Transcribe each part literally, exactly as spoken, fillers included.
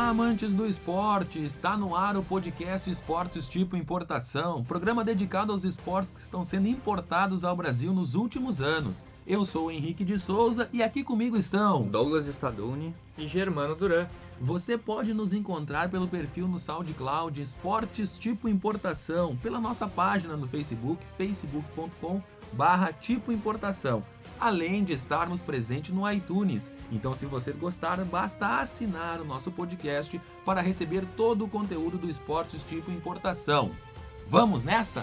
Olá, amantes do esporte! Está no ar o podcast Esportes Tipo Importação, programa dedicado aos esportes que estão sendo importados ao Brasil nos últimos anos. Eu sou o Henrique de Souza e aqui comigo estão Douglas Staduni e Germano Duran. Você pode nos encontrar pelo perfil no SoundCloud Esportes Tipo Importação, pela nossa página no Facebook, facebook ponto com barra Tipo Importação, além de estarmos presentes no iTunes. Então, se você gostar, basta assinar o nosso podcast para receber todo o conteúdo do Esportes Tipo Importação. Vamos nessa?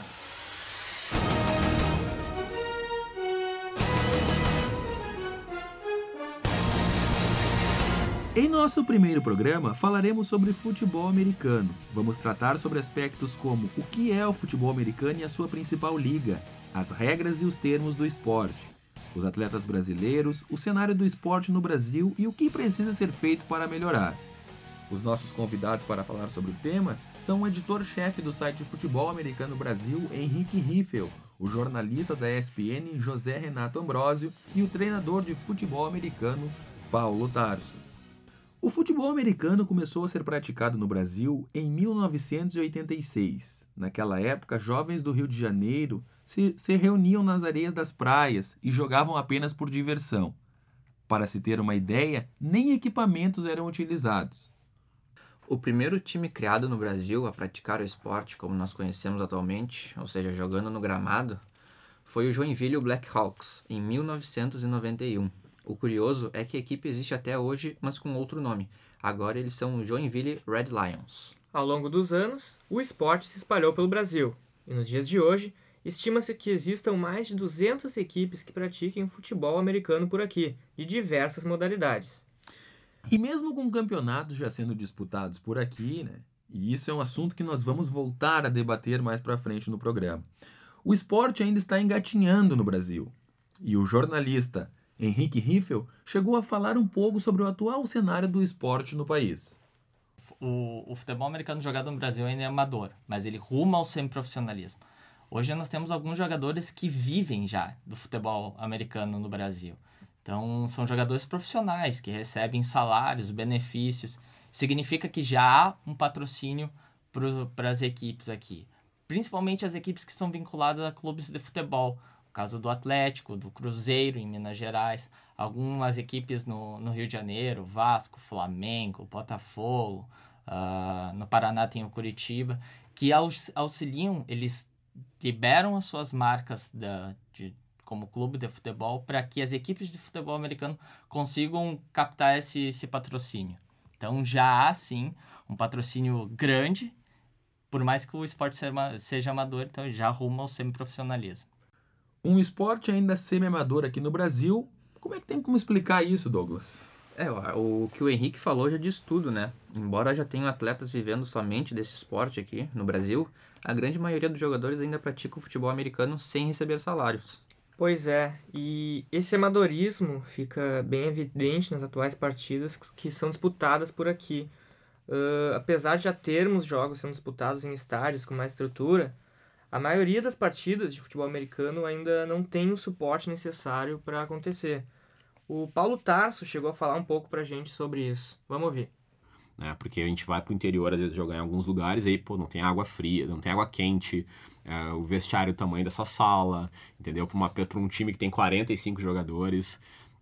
Em nosso primeiro programa, falaremos sobre futebol americano. Vamos tratar sobre aspectos como o que é o futebol americano e a sua principal liga, as regras e os termos do esporte, os atletas brasileiros, o cenário do esporte no Brasil e o que precisa ser feito para melhorar. Os nossos convidados para falar sobre o tema são o editor-chefe do site Futebol Americano Brasil, Henrique Riffel, o jornalista da E S P N, José Renato Ambrosio, e o treinador de futebol americano, Paulo Tarso. O futebol americano começou a ser praticado no Brasil em mil novecentos e oitenta e seis. Naquela época, jovens do Rio de Janeiro se, se reuniam nas areias das praias e jogavam apenas por diversão. Para se ter uma ideia, nem equipamentos eram utilizados. O primeiro time criado no Brasil a praticar o esporte como nós conhecemos atualmente, ou seja, jogando no gramado, foi o Joinville Blackhawks, em mil novecentos e noventa e um. O curioso é que a equipe existe até hoje, mas com outro nome. Agora eles são o Joinville Red Lions. Ao longo dos anos, o esporte se espalhou pelo Brasil, e nos dias de hoje, estima-se que existam mais de duzentas equipes que pratiquem o futebol americano por aqui, de diversas modalidades. E mesmo com campeonatos já sendo disputados por aqui, né? E isso é um assunto que nós vamos voltar a debater mais para frente no programa. O esporte ainda está engatinhando no Brasil. E o jornalista Henrique Riffel chegou a falar um pouco sobre o atual cenário do esporte no país. O, o futebol americano jogado no Brasil ainda é amador, mas ele ruma ao semiprofissionalismo. Hoje nós temos alguns jogadores que vivem já do futebol americano no Brasil. Então, são jogadores profissionais que recebem salários, benefícios. Significa que já há um patrocínio para as equipes aqui. Principalmente as equipes que são vinculadas a clubes de futebol. No caso do Atlético, do Cruzeiro em Minas Gerais. Algumas equipes no, no Rio de Janeiro, Vasco, Flamengo, Botafogo. Uh, no Paraná tem o Curitiba. Que aux, auxiliam, eles liberam as suas marcas da, de como clube de futebol, para que as equipes de futebol americano consigam captar esse, esse patrocínio. Então já há, sim, um patrocínio grande, por mais que o esporte seja amador, então já arruma ao semiprofissionalismo. Um esporte ainda semi-amador aqui no Brasil, como é que tem como explicar isso, Douglas? É, o que o Henrique falou já diz tudo, né? Embora já tenham atletas vivendo somente desse esporte aqui no Brasil, a grande maioria dos jogadores ainda pratica o futebol americano sem receber salários. Pois é, e esse amadorismo fica bem evidente nas atuais partidas que são disputadas por aqui. Uh, apesar de já termos jogos sendo disputados em estádios com mais estrutura, a maioria das partidas de futebol americano ainda não tem o suporte necessário para acontecer. O Paulo Tarso chegou a falar um pouco pra gente sobre isso. Vamos ouvir. É, porque a gente vai pro interior, às vezes, jogar em alguns lugares, aí, pô, não tem água fria, não tem água quente, é, o vestiário, o tamanho dessa sala, entendeu? Pra, uma, pra um time que tem quarenta e cinco jogadores,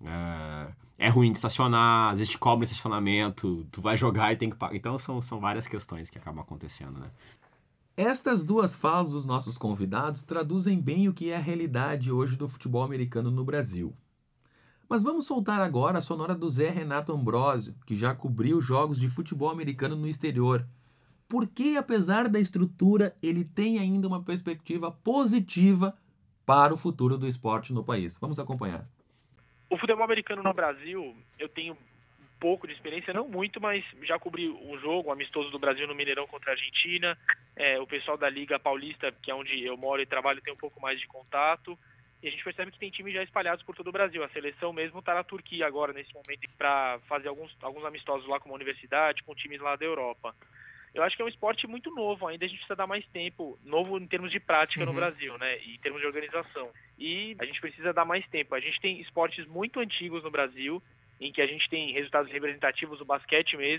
é, é ruim de estacionar, às vezes te cobra estacionamento, tu vai jogar e tem que pagar. Então, são, são várias questões que acabam acontecendo, né? Estas duas falas dos nossos convidados traduzem bem o que é a realidade hoje do futebol americano no Brasil. Mas vamos soltar agora a sonora do Zé Renato Ambrosio, que já cobriu jogos de futebol americano no exterior. Por que, apesar da estrutura, ele tem ainda uma perspectiva positiva para o futuro do esporte no país? Vamos acompanhar. O futebol americano no Brasil, eu tenho um pouco de experiência, não muito, mas já cobri um jogo, um amistoso do Brasil no Mineirão contra a Argentina. É, o pessoal da Liga Paulista, que é onde eu moro e trabalho, tem um pouco mais de contato. E a gente percebe que tem times já espalhados por todo o Brasil. A seleção mesmo está na Turquia agora, nesse momento, para fazer alguns, alguns amistosos lá com uma universidade, com times lá da Europa. Eu acho que é um esporte muito novo, ainda a gente precisa dar mais tempo, novo em termos de prática uhum. no Brasil, né, e em termos de organização. E a gente precisa dar mais tempo. A gente tem esportes muito antigos no Brasil, em que a gente tem resultados representativos, o basquete mesmo,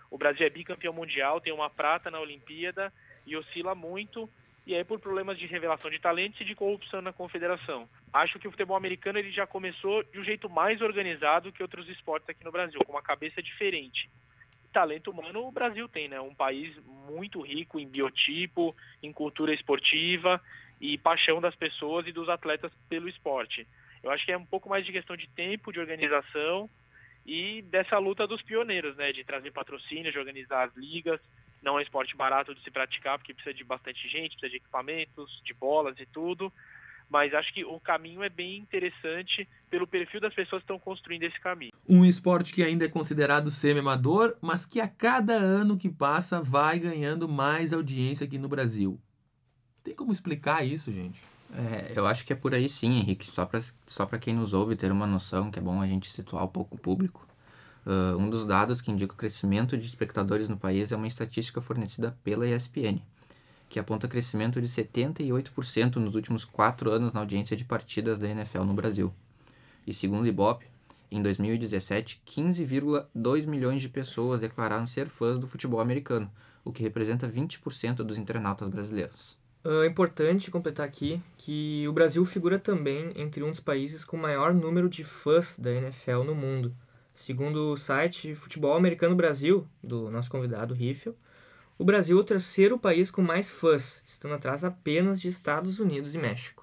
O Brasil é bicampeão mundial, tem uma prata na Olimpíada e oscila muito, e aí por problemas de revelação de talentos e de corrupção na confederação. Acho que o futebol americano ele já começou de um jeito mais organizado que outros esportes aqui no Brasil, com uma cabeça diferente. Talento humano o Brasil tem, né? Um país muito rico em biotipo, em cultura esportiva e paixão das pessoas e dos atletas pelo esporte. Eu acho que é um pouco mais de questão de tempo, de organização e dessa luta dos pioneiros, né? De trazer patrocínio, de organizar as ligas. Não é um esporte barato de se praticar, porque precisa de bastante gente, precisa de equipamentos, de bolas e tudo. Mas acho que o caminho é bem interessante pelo perfil das pessoas que estão construindo esse caminho. Um esporte que ainda é considerado semi-amador, mas que a cada ano que passa vai ganhando mais audiência aqui no Brasil. Tem como explicar isso, gente? É, eu acho que é por aí sim, Henrique. Só para só para quem nos ouve ter uma noção, que é bom a gente situar um pouco o público. Uh, um dos dados que indica o crescimento de espectadores no país é uma estatística fornecida pela E S P N, que aponta crescimento de setenta e oito por cento nos últimos quatro anos na audiência de partidas da N F L no Brasil. E segundo o Ibope, em dois mil e dezessete, quinze vírgula dois milhões de pessoas declararam ser fãs do futebol americano, o que representa vinte por cento dos internautas brasileiros. É importante completar aqui que o Brasil figura também entre um dos países com maior número de fãs da N F L no mundo. Segundo o site Futebol Americano Brasil, do nosso convidado Riffel, o Brasil é o terceiro país com mais fãs, estando atrás apenas de Estados Unidos e México.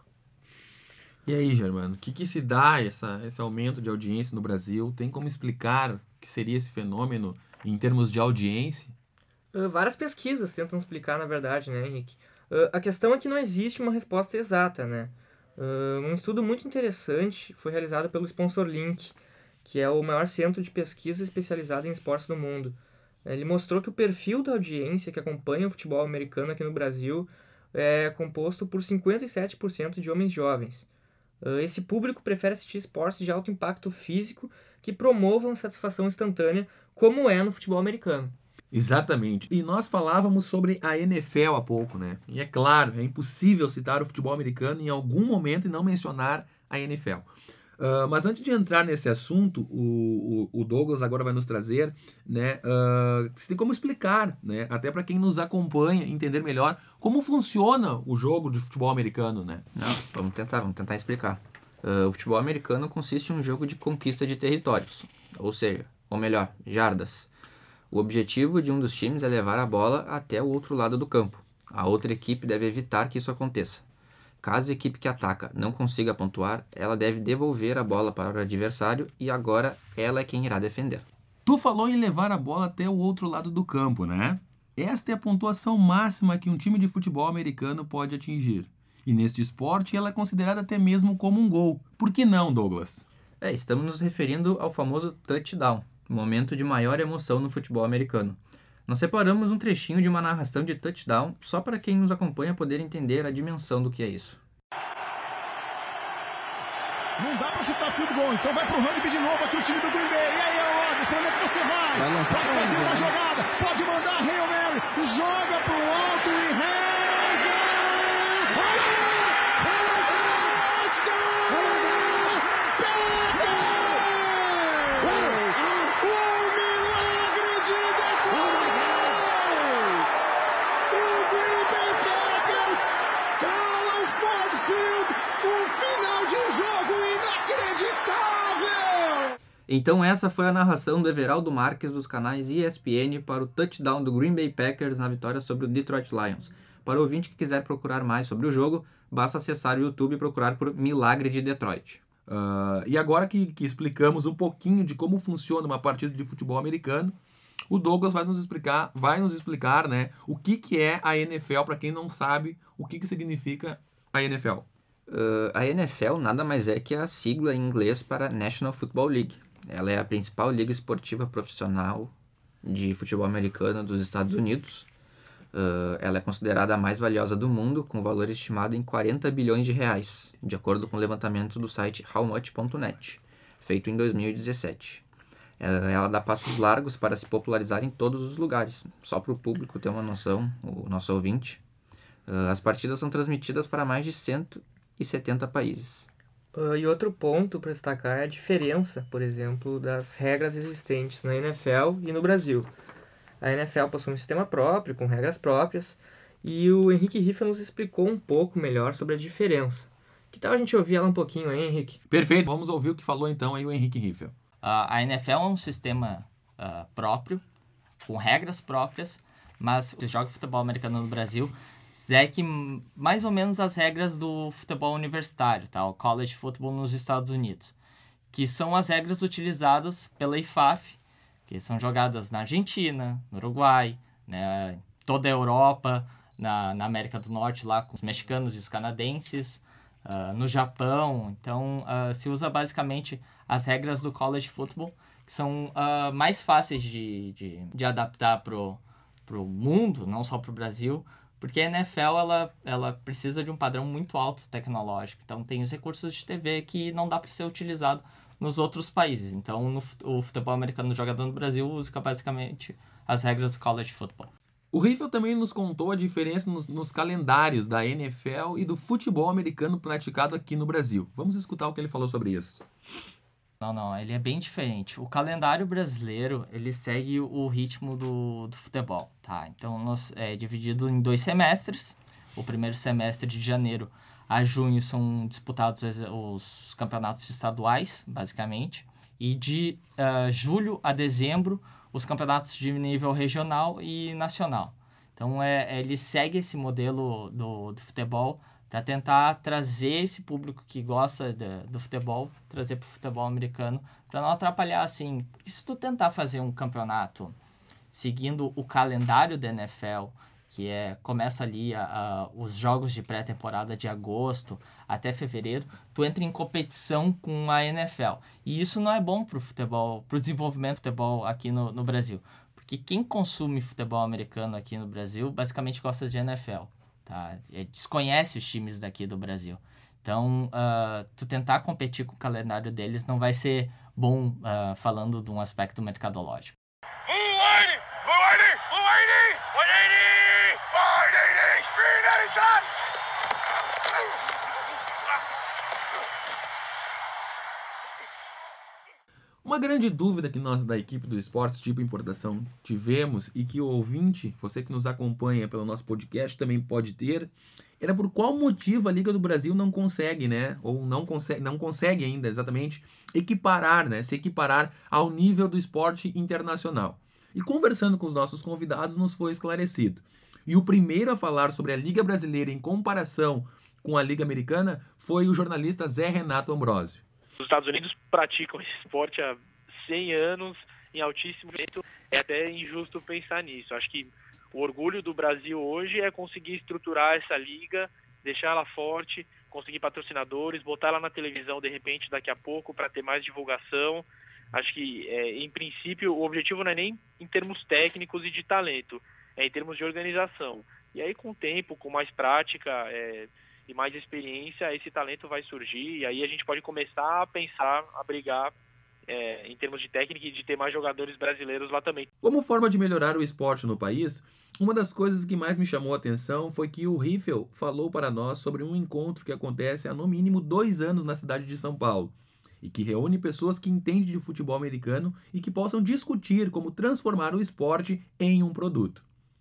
E aí, Germano, o que, que se dá essa, esse aumento de audiência no Brasil? Tem como explicar o que seria esse fenômeno em termos de audiência? Uh, várias pesquisas tentam explicar, na verdade, né, Henrique? Uh, a questão é que não existe uma resposta exata, né? Uh, um estudo muito interessante foi realizado pelo SponsorLink, que é o maior centro de pesquisa especializado em esportes do mundo. Ele mostrou que o perfil da audiência que acompanha o futebol americano aqui no Brasil é composto por cinquenta e sete por cento de homens jovens. Esse público prefere assistir esportes de alto impacto físico que promovam satisfação instantânea, como é no futebol americano. Exatamente. E nós falávamos sobre a N F L há pouco, né? E é claro, é impossível citar o futebol americano em algum momento e não mencionar a N F L. Uh, mas antes de entrar nesse assunto, o, o, o Douglas agora vai nos trazer, né, uh, se tem como explicar, né, até para quem nos acompanha, entender melhor como funciona o jogo de futebol americano, né? Não, vamos tentar, vamos tentar explicar. Uh, o futebol americano consiste em um jogo de conquista de territórios, ou seja, ou melhor, jardas. O objetivo de um dos times é levar a bola até o outro lado do campo. A outra equipe deve evitar que isso aconteça. Caso a equipe que ataca não consiga pontuar, ela deve devolver a bola para o adversário e agora ela é quem irá defender. Tu falou em levar a bola até o outro lado do campo, né? Esta é a pontuação máxima que um time de futebol americano pode atingir. E neste esporte ela é considerada até mesmo como um gol. Por que não, Douglas? É, estamos nos referindo ao famoso touchdown, momento de maior emoção no futebol americano. Nós separamos um trechinho de uma narração de touchdown só para quem nos acompanha poder entender a dimensão do que é isso. Não dá para chutar field goal, então vai pro rugby de novo aqui o time do Green Bay. E aí, Rodgers, pra onde é que você vai? vai pode fazer uma jogada, pode mandar Hail Mary, joga pro alto e reza! Touchdown! Então essa foi a narração do Everaldo Marques dos canais E S P N para o touchdown do Green Bay Packers na vitória sobre o Detroit Lions. Para o ouvinte que quiser procurar mais sobre o jogo, basta acessar o YouTube e procurar por Milagre de Detroit. Uh, e agora que, que explicamos um pouquinho de como funciona uma partida de futebol americano, o Douglas vai nos explicar, vai nos explicar, né, o que, que é a N F L, para quem não sabe o que, que significa a N F L. Uh, a N F L nada mais é que a sigla em inglês para National Football League. Ela é a principal liga esportiva profissional de futebol americano dos Estados Unidos. Uh, ela é considerada a mais valiosa do mundo, com valor estimado em quarenta bilhões de reais, de acordo com o levantamento do site how much ponto net, feito em dois mil e dezessete. Ela, ela dá passos largos para se popularizar em todos os lugares. Só para o público ter uma noção, o nosso ouvinte, uh, as partidas são transmitidas para mais de cento e setenta países. Uh, e outro ponto para destacar é a diferença, por exemplo, das regras existentes na N F L e no Brasil. A N F L possui um sistema próprio, com regras próprias, e o Henrique Riffel nos explicou um pouco melhor sobre a diferença. Que tal a gente ouvir ela um pouquinho, hein, Henrique? Perfeito, vamos ouvir o que falou então aí o Henrique Riffel. Uh, a N F L é um sistema uh, próprio, com regras próprias, mas você joga futebol americano no Brasil, segue mais ou menos as regras do futebol universitário, tá? O college football nos Estados Unidos, que são as regras utilizadas pela I F A F, que são jogadas na Argentina, no Uruguai, né, toda a Europa, na, na América do Norte, lá com os mexicanos e os canadenses, uh, no Japão. Então, uh, se usa basicamente as regras do college football, que são uh, mais fáceis de, de, de adaptar pro, pro mundo, não só pro Brasil, porque a N F L ela, ela precisa de um padrão muito alto tecnológico. Então, tem os recursos de T V que não dá para ser utilizado nos outros países. Então, no, o futebol americano jogado no Brasil usa basicamente as regras do college football. O Riffel também nos contou a diferença nos, nos calendários da N F L e do futebol americano praticado aqui no Brasil. Vamos escutar o que ele falou sobre isso. Não, não, ele é bem diferente. O calendário brasileiro, ele segue o ritmo do, do futebol, tá? Então, nós, é dividido em dois semestres. O primeiro semestre de janeiro a junho são disputados os campeonatos estaduais, basicamente. E de uh, julho a dezembro, os campeonatos de nível regional e nacional. Então, é, ele segue esse modelo do, do futebol para tentar trazer esse público que gosta de, do futebol, trazer para o futebol americano, para não atrapalhar, assim. E se tu tentar fazer um campeonato seguindo o calendário da N F L, que é, começa ali a, a, os jogos de pré-temporada de agosto até fevereiro, tu entra em competição com a N F L. E isso não é bom para o futebol, para o desenvolvimento do futebol aqui no, no Brasil. Porque quem consome futebol americano aqui no Brasil, basicamente gosta de N F L. Tá? Desconhece os times daqui do Brasil. Então, uh, tu tentar competir com o calendário deles não vai ser bom, uh, falando de um aspecto mercadológico. Uma grande dúvida que nós da equipe do Esportes Tipo Importação tivemos e que o ouvinte, você que nos acompanha pelo nosso podcast, também pode ter, era por qual motivo a Liga do Brasil não consegue, né, ou não consegue, não consegue ainda exatamente equiparar, né, se equiparar ao nível do esporte internacional. E conversando com os nossos convidados nos foi esclarecido. E o primeiro a falar sobre a Liga Brasileira em comparação com a Liga Americana foi o jornalista Zé Renato Ambrosio. Os Estados Unidos praticam esse esporte há cem anos, em altíssimo nível. É até injusto pensar nisso. Acho que o orgulho do Brasil hoje é conseguir estruturar essa liga, deixar ela forte, conseguir patrocinadores, botar ela na televisão de repente daqui a pouco para ter mais divulgação. Acho que, é, em princípio, o objetivo não é nem em termos técnicos e de talento, é em termos de organização. E aí, com o tempo, com mais prática é, e mais experiência, esse talento vai surgir e aí a gente pode começar a pensar, a brigar é, em termos de técnica e de ter mais jogadores brasileiros lá também. Como forma de melhorar o esporte no país, uma das coisas que mais me chamou a atenção foi que o Riffel falou para nós sobre um encontro que acontece há no mínimo dois anos na cidade de São Paulo e que reúne pessoas que entendem de futebol americano e que possam discutir como transformar o esporte em um produto.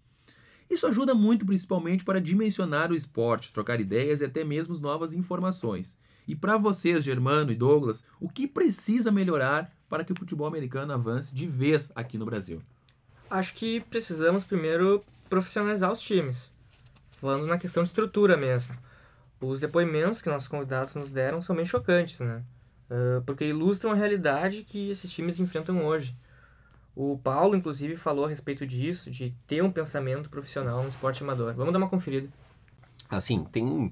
Isso ajuda muito principalmente para dimensionar o esporte, trocar ideias e até mesmo novas informações. E para vocês, Germano e Douglas, o que precisa melhorar para que o futebol americano avance de vez aqui no Brasil? Acho que precisamos primeiro profissionalizar os times, falando na questão de estrutura mesmo. Os depoimentos que nossos convidados nos deram são bem chocantes, né? Uh, porque ilustram a realidade que esses times enfrentam hoje. O Paulo, inclusive, falou a respeito disso, de ter um pensamento profissional no esporte amador. Vamos dar uma conferida. Assim, tem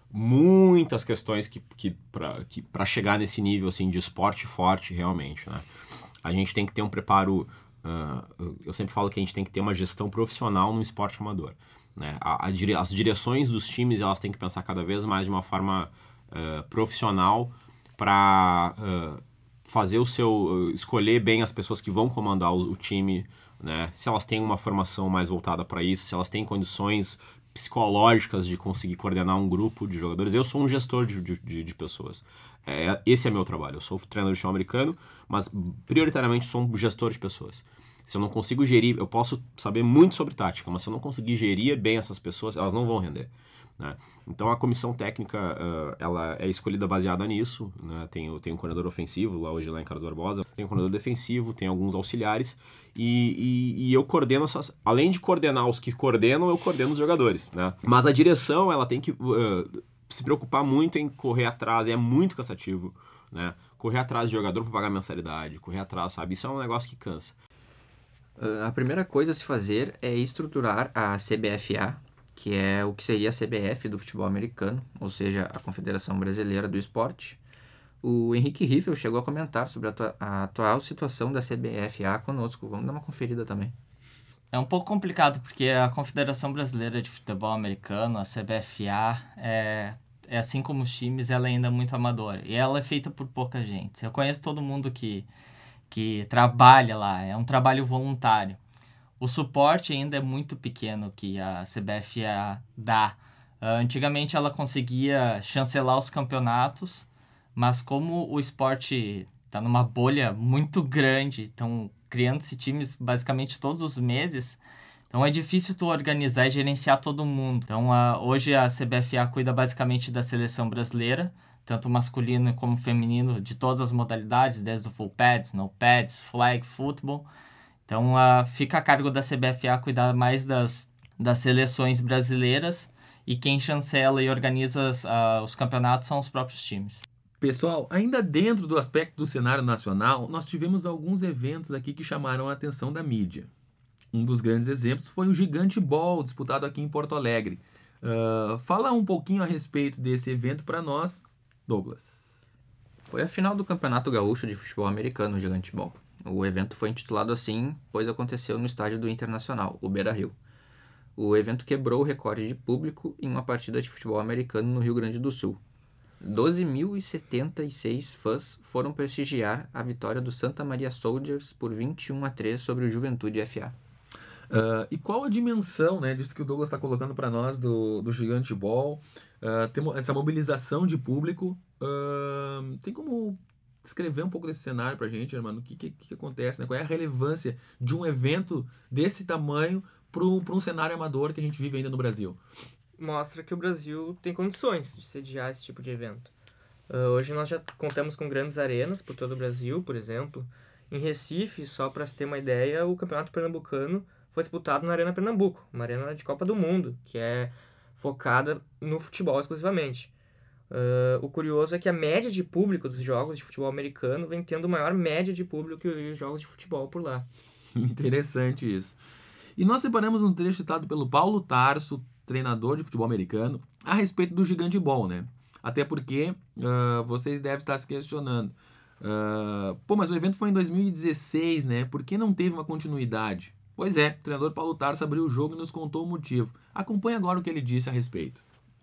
muitas questões que, que para que, para chegar nesse nível assim, de esporte forte, realmente, né? A gente tem que ter um preparo... Uh, eu sempre falo que a gente tem que ter uma gestão profissional no esporte amador, né? A, a dire, as direções dos times, elas têm que pensar cada vez mais de uma forma uh, profissional para... Uh, fazer o seu, escolher bem as pessoas que vão comandar o, o time, né? Se elas têm uma formação mais voltada para isso, se elas têm condições psicológicas de conseguir coordenar um grupo de jogadores. Eu sou um gestor de, de, de pessoas. É, esse é meu trabalho. Eu sou treinador de futebol americano, mas prioritariamente sou um gestor de pessoas. Se eu não consigo gerir, eu posso saber muito sobre tática, mas se eu não conseguir gerir bem essas pessoas, elas não vão render. Né? Então a comissão técnica uh, ela é escolhida baseada nisso, né? tem, tem um coordenador ofensivo lá hoje lá em Carlos Barbosa, tem um coordenador defensivo, tem alguns auxiliares e, e, e eu coordeno essas, além de coordenar os que coordenam, eu coordeno os jogadores, né? Mas a direção ela tem que uh, se preocupar muito em correr atrás, é muito cansativo, né? Correr atrás de jogador para pagar mensalidade, correr atrás, sabe? Isso é um negócio que cansa. Uh, a primeira coisa a se fazer é estruturar a C B F A, que é o que seria a C B F do futebol americano, ou seja, a Confederação Brasileira do Esporte. O Henrique Riffel chegou a comentar sobre a, atua- a atual situação da C B F A conosco. Vamos dar uma conferida também. É um pouco complicado, porque a Confederação Brasileira de Futebol Americano, a C B F A, é, é assim como os times, ela é ainda muito amadora. E ela é feita por pouca gente. Eu conheço todo mundo que, que trabalha lá, é um trabalho voluntário. O suporte ainda é muito pequeno que a C B F A dá. Uh, antigamente ela conseguia chancelar os campeonatos, mas como o esporte está numa bolha muito grande, estão criando-se times basicamente todos os meses, então é difícil tu organizar e gerenciar todo mundo. Então uh, hoje a C B F A cuida basicamente da seleção brasileira, tanto masculino como feminino, de todas as modalidades, desde o full pads, no pads, flag, football. Então, uh, fica a cargo da C B F A cuidar mais das, das seleções brasileiras e quem chancela e organiza uh, os campeonatos são os próprios times. Pessoal, ainda dentro do aspecto do cenário nacional, nós tivemos alguns eventos aqui que chamaram a atenção da mídia. Um dos grandes exemplos foi o Gigante Ball, disputado aqui em Porto Alegre. Uh, fala um pouquinho a respeito desse evento para nós, Douglas. Foi a final do Campeonato Gaúcho de Futebol Americano, o Gigante Ball. O evento foi intitulado assim, pois aconteceu no estádio do Internacional, o Beira-Rio. O evento quebrou o recorde de público em uma partida de futebol americano no Rio Grande do Sul. doze mil e setenta e seis fãs foram prestigiar a vitória do Santa Maria Soldiers por vinte e um a três sobre o Juventude F A. Uh, e qual a dimensão, né, disso que o Douglas está colocando para nós do, do Gigante Ball? Uh, tem essa mobilização de público. Uh, tem como descrever um pouco desse cenário pra gente, mano? O que, que, que acontece, né? Qual é a relevância de um evento desse tamanho para um cenário amador que a gente vive ainda no Brasil? Mostra que o Brasil tem condições de sediar esse tipo de evento. Uh, hoje nós já contamos com grandes arenas por todo o Brasil, por exemplo. Em Recife, só para se ter uma ideia, o Campeonato Pernambucano foi disputado na Arena Pernambuco, uma arena de Copa do Mundo, que é focada no futebol exclusivamente. Uh, o curioso é que a média de público dos jogos de futebol americano vem tendo maior média de público que os jogos de futebol por lá. Interessante isso. E nós separamos um trecho citado pelo Paulo Tarso, treinador de futebol americano, a respeito do Gigante Ball, né? Até porque uh, vocês devem estar se questionando. Uh, pô, mas o evento foi em dois mil e dezesseis, né? Por que não teve uma continuidade? Pois é, o treinador Paulo Tarso abriu o jogo e nos contou o motivo. Acompanhe agora o que ele disse a respeito.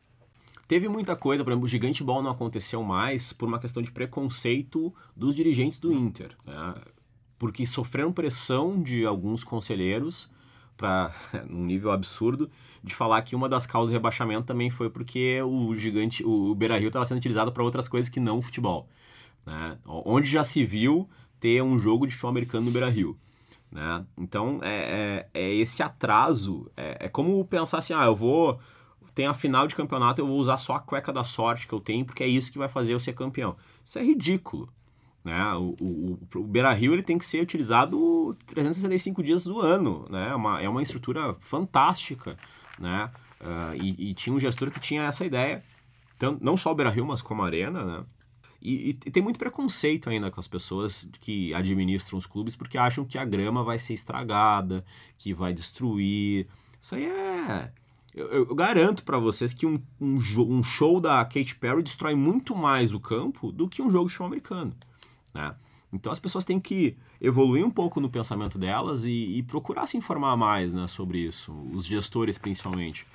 Teve muita coisa, por exemplo, o Gigante Ball não aconteceu mais por uma questão de preconceito dos dirigentes do Inter, né? Porque sofreram pressão de alguns conselheiros, para num nível absurdo, de falar que uma das causas do rebaixamento também foi porque o gigante, o Beira-Rio estava sendo utilizado para outras coisas que não o futebol, né? Onde já se viu ter um jogo de futebol americano no Beira-Rio, né? Então, é, é, é esse atraso, é, é como pensar assim, ah, eu vou... tem a final de campeonato, eu vou usar só a cueca da sorte que eu tenho, porque é isso que vai fazer eu ser campeão. Isso é ridículo, né? O, o, o Beira-Rio ele tem que ser utilizado trezentos e sessenta e cinco dias do ano, né? É uma, é uma estrutura fantástica, né? Uh, e, e tinha um gestor que tinha essa ideia, tanto, não só o Beira-Rio, mas como a Arena, né? E, e tem muito preconceito ainda com as pessoas que administram os clubes, porque acham que a grama vai ser estragada, que vai destruir. Isso aí é... Eu, eu garanto pra vocês que um, um, um show da Katy Perry destrói muito mais o campo do que um jogo de futebol americano, né? Então as pessoas têm que evoluir um pouco no pensamento delas e, e procurar se informar mais, né, sobre isso, os gestores principalmente.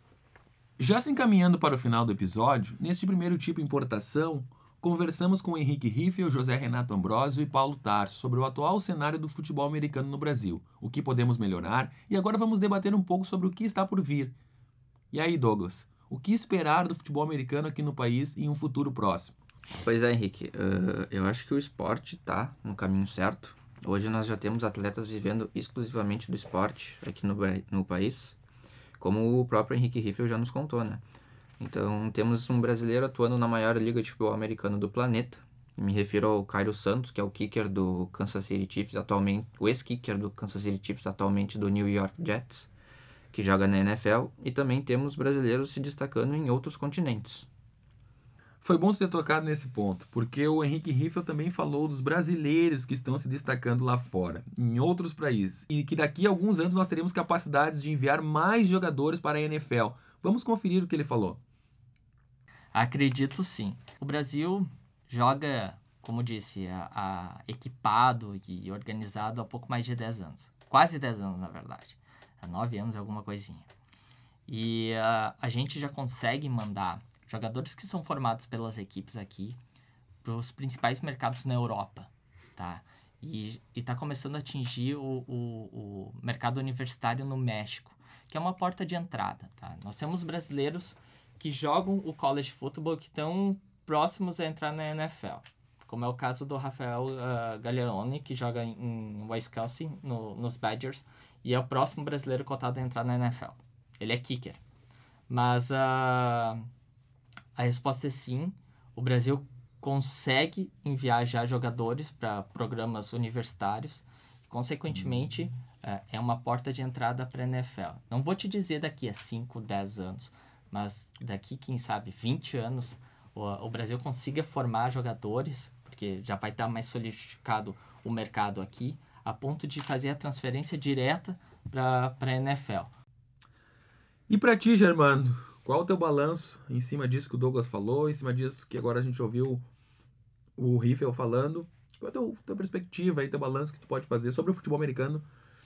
Já se encaminhando para o final do episódio, neste primeiro tipo importação, conversamos com Henrique Riffel, José Renato Ambrosio e Paulo Tarso sobre o atual cenário do futebol americano no Brasil, o que podemos melhorar, e agora vamos debater um pouco sobre o que está por vir. E aí, Douglas, o que esperar do futebol americano aqui no país em um futuro próximo? Pois é, Henrique, uh, eu acho que o esporte está no caminho certo. Hoje nós já temos atletas vivendo exclusivamente do esporte aqui no, no país, como o próprio Henrique Riffel já nos contou, né? Então, temos um brasileiro atuando na maior liga de futebol americano do planeta. Me refiro ao Cairo Santos, que é o kicker do Kansas City Chiefs atualmente, o ex-kicker do Kansas City Chiefs atualmente do New York Jets, que joga na N F L, e também temos brasileiros se destacando em outros continentes. Foi bom ter tocado nesse ponto, porque o Henrique Riffel também falou dos brasileiros que estão se destacando lá fora, em outros países, e que daqui a alguns anos nós teremos capacidades de enviar mais jogadores para a N F L. Vamos conferir o que ele falou. Acredito sim. O Brasil joga, como disse, a, a equipado e organizado há pouco mais de dez anos. Quase dez anos, na verdade. Há nove anos, alguma coisinha. E uh, a gente já consegue mandar jogadores que são formados pelas equipes aqui para os principais mercados na Europa, tá? E está começando a atingir o, o, o mercado universitário no México, que é uma porta de entrada, tá? Nós temos brasileiros que jogam o college football que estão próximos a entrar na N F L, como é o caso do Rafael uh, Gagliarone, que joga em, em Wisconsin, no, nos Badgers, e é o próximo brasileiro cotado a entrar na N F L. Ele é kicker. Mas uh, a resposta é sim. O Brasil consegue enviar já jogadores para programas universitários. E, consequentemente, uh, é uma porta de entrada para a N F L. Não vou te dizer daqui a cinco, dez anos, mas daqui, quem sabe, vinte anos, o, o Brasil consiga formar jogadores, porque já vai estar mais solidificado o mercado aqui, a ponto de fazer a transferência direta para a N F L. E para ti, Germano, qual o teu balanço em cima disso que o Douglas falou, em cima disso que agora a gente ouviu o Riffel falando? Qual é a tua, tua perspectiva aí, teu balanço que tu pode fazer sobre o futebol americano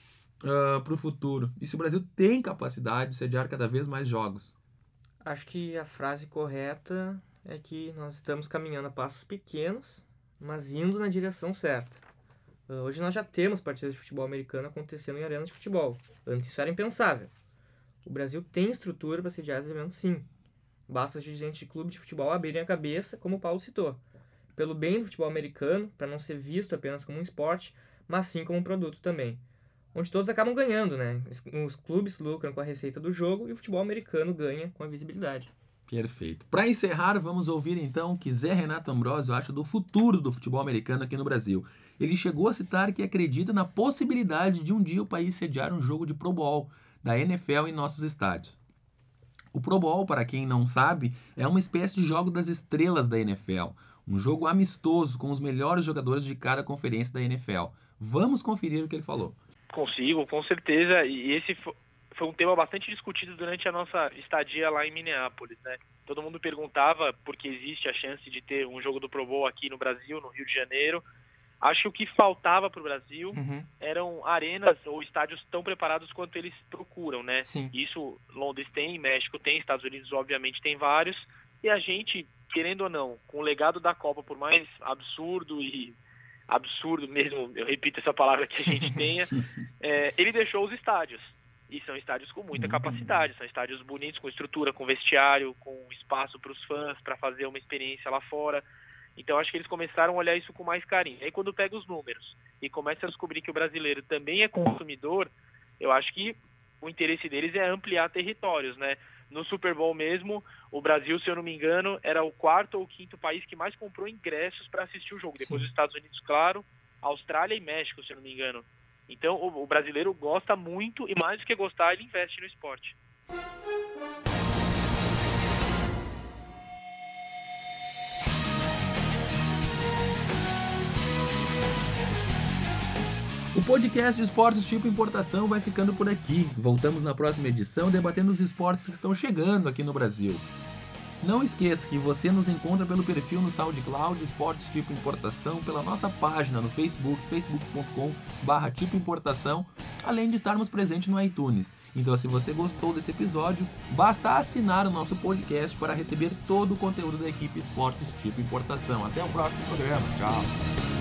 uh, para o futuro? E se o Brasil tem capacidade de sediar cada vez mais jogos? Acho que a frase correta é que nós estamos caminhando a passos pequenos, mas indo na direção certa. Uh, hoje nós já temos partidas de futebol americano acontecendo em arenas de futebol. Antes isso era impensável. O Brasil tem estrutura para sediar esses eventos, sim. Basta os dirigentes de clube de futebol abrirem a cabeça, como o Paulo citou. Pelo bem do futebol americano, para não ser visto apenas como um esporte, mas sim como um produto também. Onde todos acabam ganhando, né? Os clubes lucram com a receita do jogo e o futebol americano ganha com a visibilidade. Perfeito. Para encerrar, vamos ouvir então o que Zé Renato Ambrosio acha do futuro do futebol americano aqui no Brasil. Ele chegou a citar que acredita na possibilidade de um dia o país sediar um jogo de Pro Bowl da N F L em nossos estádios. O Pro Bowl, para quem não sabe, é uma espécie de jogo das estrelas da N F L, um jogo amistoso com os melhores jogadores de cada conferência da N F L. Vamos conferir o que ele falou. Consigo, com certeza, e esse foi um tema bastante discutido durante a nossa estadia lá em Minneapolis, né? Todo mundo perguntava por que existe a chance de ter um jogo do Pro Bowl aqui no Brasil, no Rio de Janeiro. Acho que o que faltava para o Brasil uhum. eram arenas ou estádios tão preparados quanto eles procuram, né? Sim. Isso Londres tem, México tem, Estados Unidos obviamente tem vários. E a gente, querendo ou não, com o legado da Copa, por mais absurdo e absurdo mesmo, eu repito essa palavra que a gente tenha, é, ele deixou os estádios. E são estádios com muita capacidade, são estádios bonitos, com estrutura, com vestiário, com espaço para os fãs, para fazer uma experiência lá fora. Então, acho que eles começaram a olhar isso com mais carinho. Aí, quando pega os números e começa a descobrir que o brasileiro também é consumidor, eu acho que o interesse deles é ampliar territórios, né? No Super Bowl mesmo, o Brasil, se eu não me engano, era o quarto ou quinto país que mais comprou ingressos para assistir o jogo. Depois Sim. dos Estados Unidos, claro, Austrália e México, se eu não me engano. Então, o, o brasileiro gosta muito e, mais do que gostar, ele investe no esporte. O podcast de Esportes Tipo Importação vai ficando por aqui. Voltamos na próxima edição debatendo os esportes que estão chegando aqui no Brasil. Não esqueça que você nos encontra pelo perfil no SoundCloud Esportes Tipo Importação, pela nossa página no Facebook, facebook ponto com barra tipo importação, além de estarmos presentes no iTunes. Então, se você gostou desse episódio, basta assinar o nosso podcast para receber todo o conteúdo da equipe Esportes Tipo Importação. Até o próximo programa. Tchau!